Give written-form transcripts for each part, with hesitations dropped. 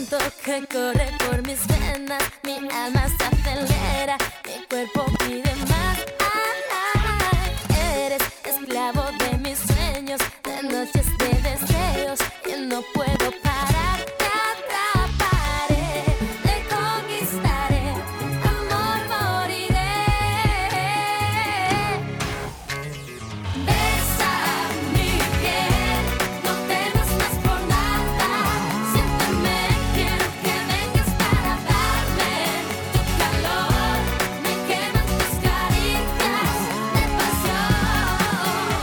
Siento que corre por mis venas, mi alma se acelera, mi cuerpo pide más. Eres esclavo de mis sueños, de noches de deseos que no puedo parar. Te atraparé, te conquistaré, amor moriré. Besa mi piel, no temas más por nada. Siénteme, quiero que vengas para darme tu calor. Me queman tus caricias de pasión.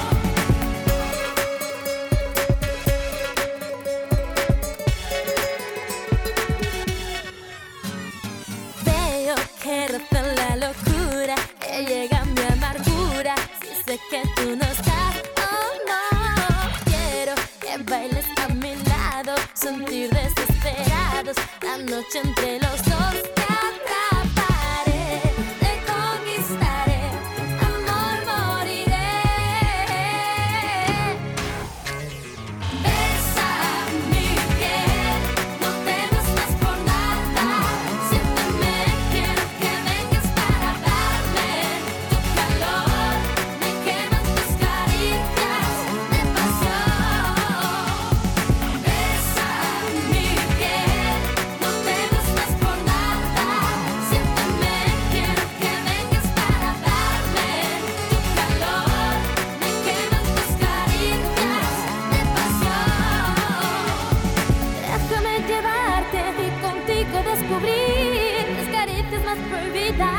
Veo que rota la locura, que llega mi amargura. Si sé que tú no estás, oh no. Quiero que bailes a mi lado, sentir desesperados la noche entre los dos. Te atraparé, te conquistaré, amor moriré. Besa mi piel, no temas más por nada. Siénteme, quiero que vengas para darme tu calor. Me queman tus caricias de pasión. Besa mi piel, no temas más por nada. Siénteme, quiero que vengas para darme tu calor. Me queman tus caricias de pasión. Déjame llevarte y contigo descubrir las caricias más prohibidas.